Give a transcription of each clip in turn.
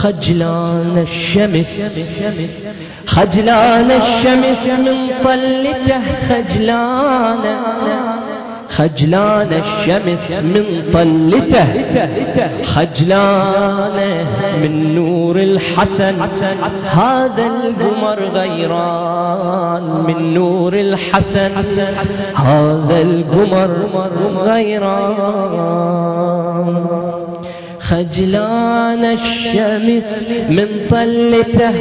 خجلان الشمس خجلان الشمس من طلته خجلان الشمس من طلته خجلان من نور الحسن هذا القمر غيران من نور الحسن هذا القمر غيران خجلان الشمس من طلته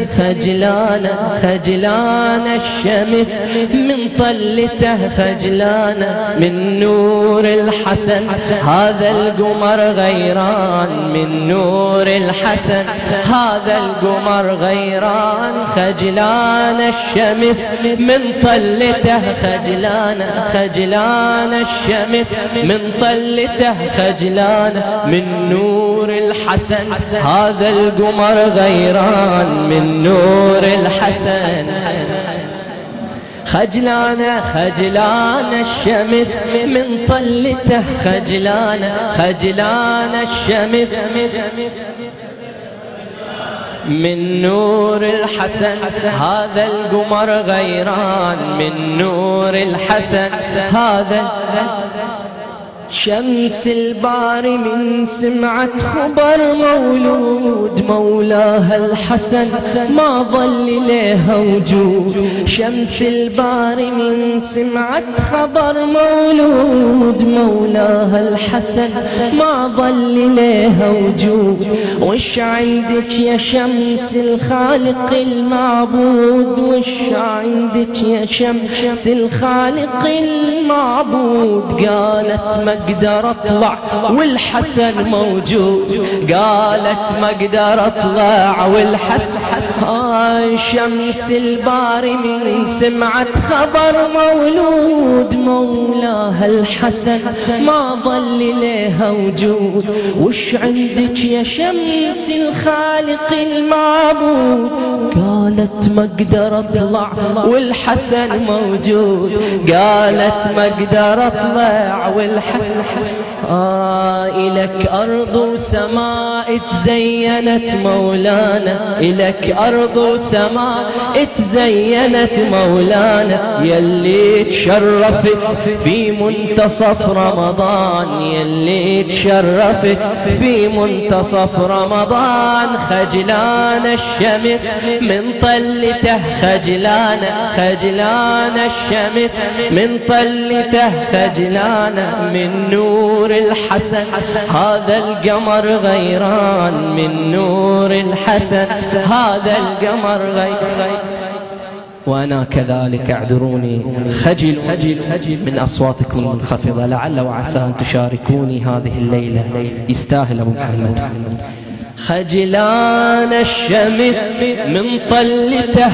خجلان الشمس من طلته خجلان من نور الحسن هذا القمر غيران من نور الحسن هذا القمر غيران خجلان الشمس من طلته خجلان الشمس من طلته خجلان من نور الحسن هذا القمر غيران من نور الحسن خجلان الشمس من طلته خجلان الشمس من نور الحسن هذا القمر غيران من نور الحسن هذا شمس البار من سمعت خبر مولود مولاها الحسن ما ظل لها وجود شمس البار من سمعت خبر مولود مولاها الحسن ما ظل لها وجود وش عندك يا شمس الخالق المعبود وش عندك يا شمس الخالق المعبود قالت ما اقدر اطلع والحسن موجود قالت ما اقدر اطلع والحسن شمس البار من سمعت خبر مولود مولاها الحسن ما ظل لها وجود وش عندك يا شمس الخالق المعبود قالت ما اقدر اطلع والحسن موجود قالت ما اقدر اطلع والحسن إلك أرض وسماء تزينت مولانا إلك أرض وسماء تزينت مولانا يلي تشرفت في منتصف رمضان يلي تشرفت في منتصف رمضان خجلان الشمس من طلته خجلان الشمس من طلته خجلان من نور الحسن هذا القمر غيران من نور الحسن هذا القمر غيران وأنا كذلك اعذروني خجل من أصواتكم المنخفضة لعل وعسى أن تشاركوني هذه الليلة يستاهل أبو محمد خجلان الشمس من طلته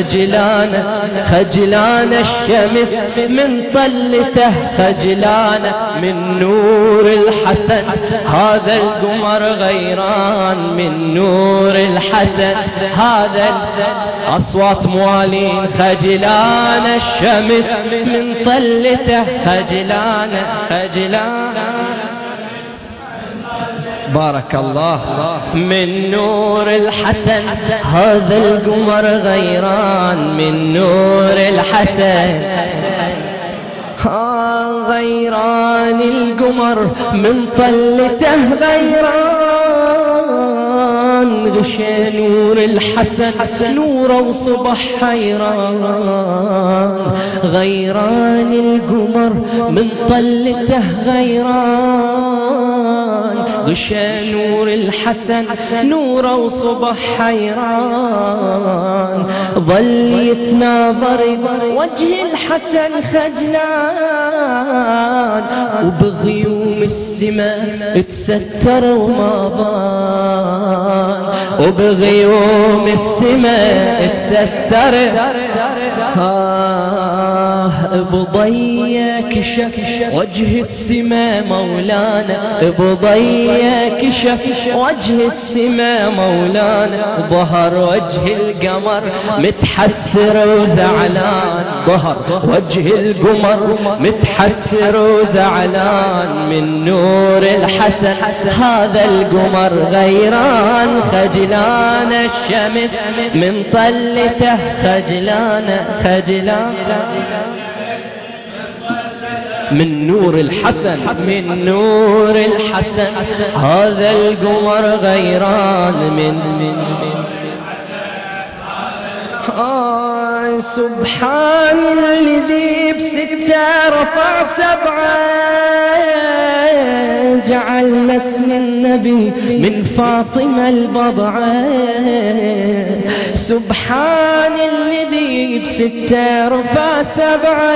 خجلان الشمس من طلته خجلان من نور الحسن هذا القمر غيران من نور الحسن هذا أصوات موالين خجلان الشمس من طلته خجلان بارك الله من نور الحسن هذا القمر غيران من نور الحسن غيران القمر من طلته غيران غشى نور الحسن نور وصبح حيران غيران القمر من طلته غيران غشى نور الحسن نور وصبح حيران ظل يتناظر وجه الحسن خجلان وبغيوم السماء تستر وما بان وبغيوم السماء تستر بضيا كشف وجه السما مولانا، بضيا كشف وجه السما مولانا، ظهر وجه القمر متحسر وزعلان، ظهر وجه القمر متحسر وزعلان، من نور الحسن هذا القمر غيران، خجلان الشمس من طلته خجلان خجلان، من نور الحسن من نور الحسن هذا القمر غيران، من سبحان الذي بستة رفع سبعة، جعلنا اسم النبي من فاطمة البضعة، سبحان الذي بستة رفع سبعة،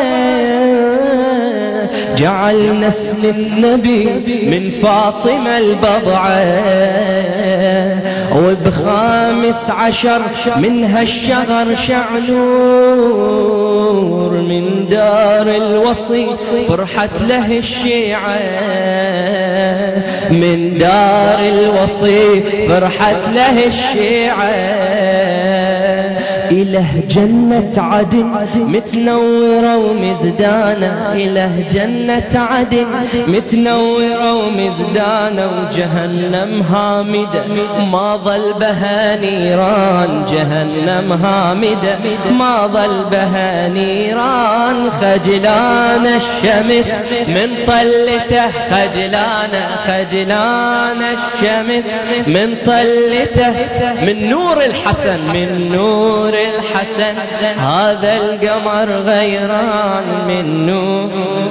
جعلنا اسم النبي من فاطمة البضعة، وبخامس عشر منها الشهر شعنور، من دار الوصي فرحت له الشيعة، من دار الوصي فرحت له الشيعة، إله جنة عدن متنورة ومزدانة، إله جنة عدن متنورة ومزدانة، وجهنم هامدة ما ظل بها نيران، جهنم هامدة ما ظل بها نيران، خجلان الشمس من طلته خجلان خجلان الشمس من طلته، من نور الحسن من نور الحسن هذا القمر غيران، من نور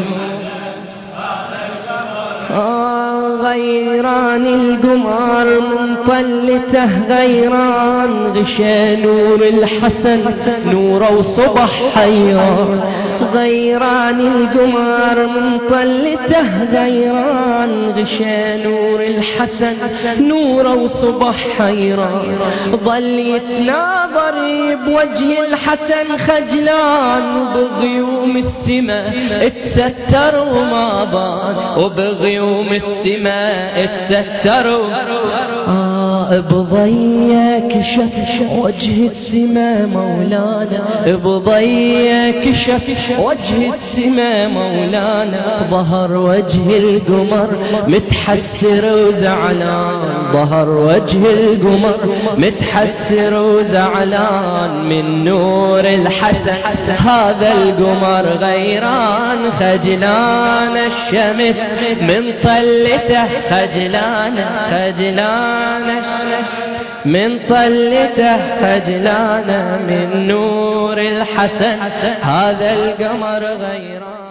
غيران القمر من طلته غيران، غشى نور الحسن نور وصبح حيران، غيران القمر من طلته غيران، غشى نور الحسن نور وصبح حيران، ظل يتناظر بوجه الحسن خجلان، وبغيوم السماء اتستر وما بان، وبغيوم السماء اتستر بضيا كشف وجه السما مولانا، بضيا كشف وجه السما مولانا، ظهر وجه القمر متحسر وزعلان، ظهر وجه القمر متحسر وزعلان، من نور الحسن هذا القمر غيران، خجلان الشمس من طلته خجلان خجلان من طلته خجلان، من نور الحسن هذا القمر غيران.